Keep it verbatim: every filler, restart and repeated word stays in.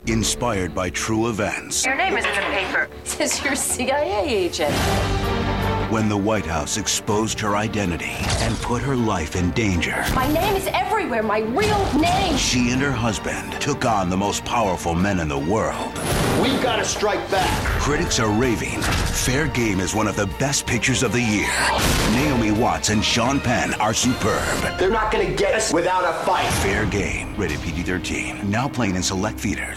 inspired by true events. Your name is in the paper. It says you're a C I A agent. When the White House exposed her identity and put her life in danger. My name is everywhere, my real name. She and her husband took on the most powerful men in the world. We've got to strike back. Critics are raving. Fair Game is one of the best pictures of the year. Naomi Watts and Sean Penn are superb. They're not going to get us without a fight. Fair Game, rated P G thirteen. Now playing in select theaters.